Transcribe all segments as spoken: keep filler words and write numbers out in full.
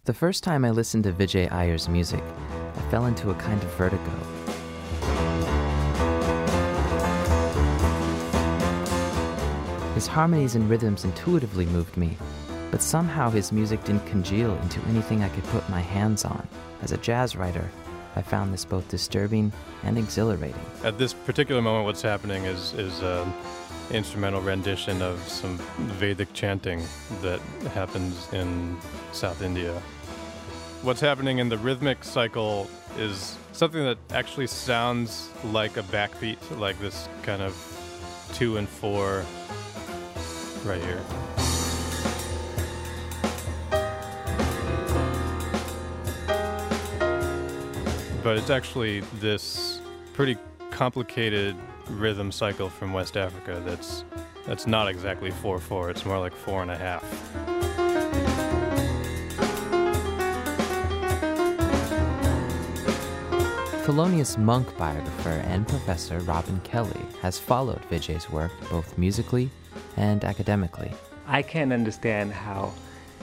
The first time I listened to Vijay Iyer's music, I fell into a kind of vertigo. His harmonies and rhythms intuitively moved me, but somehow his music didn't congeal into anything I could put my hands on. As a jazz writer, I found this both disturbing and exhilarating. At this particular moment, what's happening is is an instrumental rendition of some Vedic chanting that happens in South India. What's happening in the rhythmic cycle is something that actually sounds like a backbeat, like this kind of two and four right here. But it's actually this pretty complicated rhythm cycle from West Africa that's that's not exactly four four, it's more like four and a half. Thelonious Monk biographer and professor Robin Kelly has followed Vijay's work both musically and academically. I can't understand how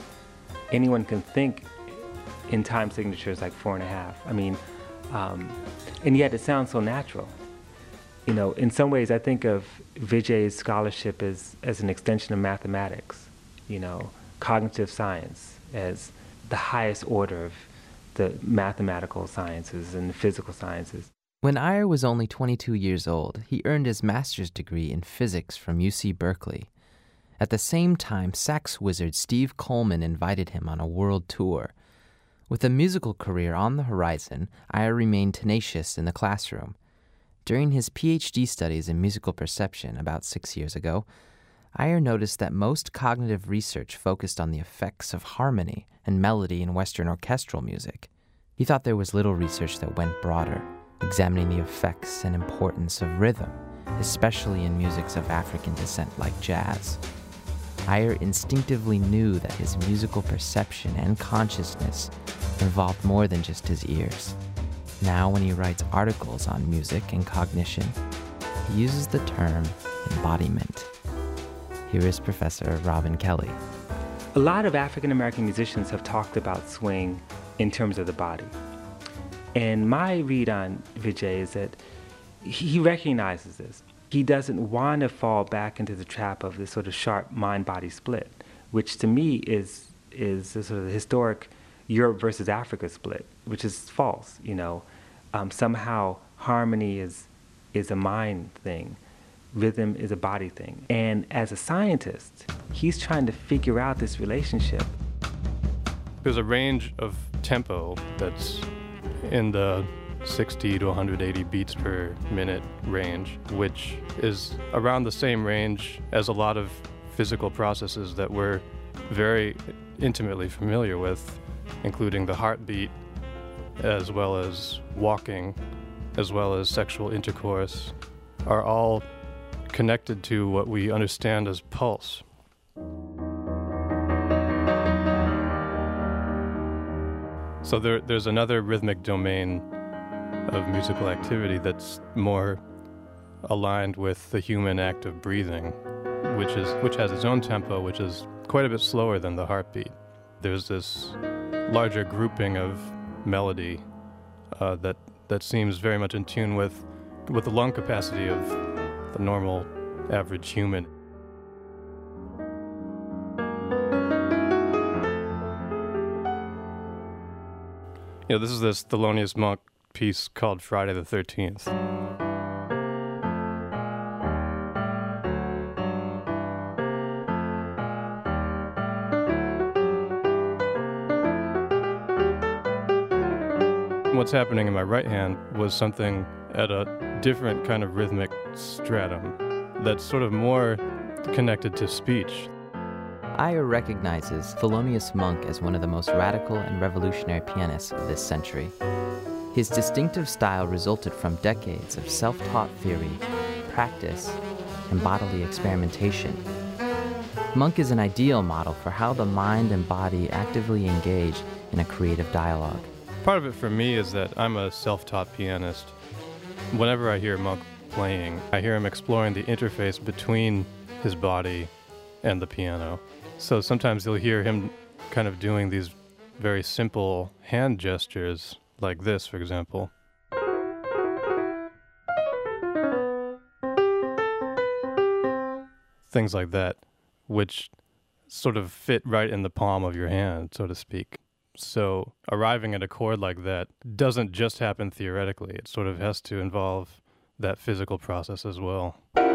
anyone can think in time signatures like four and a half. I mean, um, and yet it sounds so natural. You know, in some ways I think of Vijay's scholarship as, as an extension of mathematics, you know, cognitive science as the highest order of the mathematical sciences and the physical sciences. When Iyer was only twenty-two years old, he earned his master's degree in physics from U C Berkeley. At the same time, sax wizard Steve Coleman invited him on a world tour. With a musical career on the horizon, Iyer remained tenacious in the classroom. During his P H D studies in musical perception about six years ago, Iyer noticed that most cognitive research focused on the effects of harmony and melody in Western orchestral music. He thought there was little research that went broader, examining the effects and importance of rhythm, especially in musics of African descent like jazz. Iyer instinctively knew that his musical perception and consciousness involved more than just his ears. Now, when he writes articles on music and cognition, he uses the term embodiment. Here is Professor Robin Kelly. A lot of African American musicians have talked about swing in terms of the body. And my read on Vijay is that he recognizes this. He doesn't want to fall back into the trap of this sort of sharp mind-body split, which to me is is a sort of historic Europe versus Africa split, which is false. You know, um, somehow harmony is is a mind thing, rhythm is a body thing. And as a scientist, he's trying to figure out this relationship. There's a range of tempo that's in the sixty to one hundred eighty beats per minute range, which is around the same range as a lot of physical processes that we're very intimately familiar with, including the heartbeat, as well as walking, as well as sexual intercourse, are all connected to what we understand as pulse. So there, there's another rhythmic domain of musical activity that's more aligned with the human act of breathing, which is which has its own tempo, which is quite a bit slower than the heartbeat. There's this larger grouping of melody uh, that that seems very much in tune with with the lung capacity of the normal average human. You know, this is this Thelonious Monk piece called Friday the thirteenth. What's happening in my right hand was something at a different kind of rhythmic stratum that's sort of more connected to speech. Iyer recognizes Thelonious Monk as one of the most radical and revolutionary pianists of this century. His distinctive style resulted from decades of self-taught theory, practice, and bodily experimentation. Monk is an ideal model for how the mind and body actively engage in a creative dialogue. Part of it for me is that I'm a self-taught pianist. Whenever I hear Monk playing, I hear him exploring the interface between his body and the piano. So sometimes you'll hear him kind of doing these very simple hand gestures like this, for example. Things like that, which sort of fit right in the palm of your hand, so to speak. So arriving at a chord like that doesn't just happen theoretically. It sort of has to involve that physical process as well.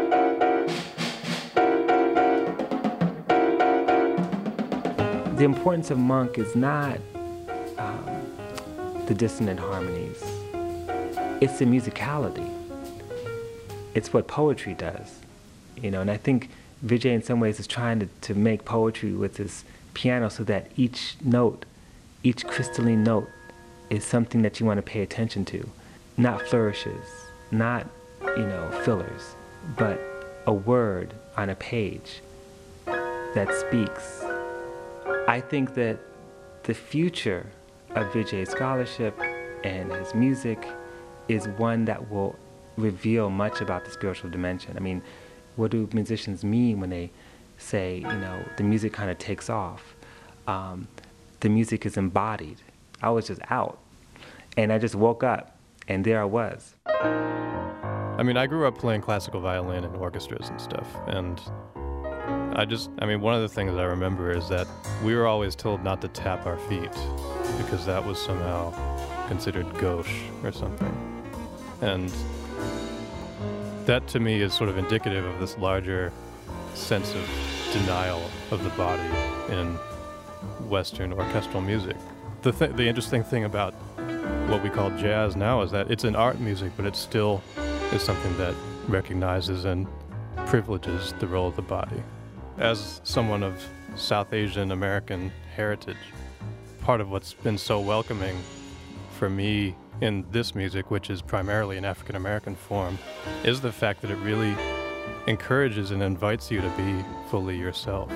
The importance of Monk is not um, the dissonant harmonies. It's the musicality. It's what poetry does, you know. And I think Vijay in some ways is trying to, to make poetry with his piano so that each note, each crystalline note is something that you want to pay attention to. Not flourishes, not, you know, fillers, but a word on a page that speaks. I think that the future of Vijay's scholarship and his music is one that will reveal much about the spiritual dimension. I mean, what do musicians mean when they say, you know, the music kind of takes off? Um, the music is embodied. I was just out, and I just woke up, and there I was. I mean, I grew up playing classical violin in orchestras and stuff, and I just, I mean, one of the things I remember is that we were always told not to tap our feet because that was somehow considered gauche or something. And that to me is sort of indicative of this larger sense of denial of the body in Western orchestral music. The, th- the interesting thing about what we call jazz now is that it's an art music, but it still is something that recognizes and privileges the role of the body. As someone of South Asian American heritage, part of what's been so welcoming for me in this music, which is primarily an African American form, is the fact that it really encourages and invites you to be fully yourself.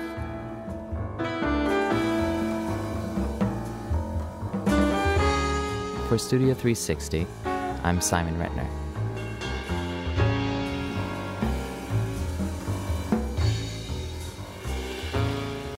For Studio three sixty, I'm Simon Retner.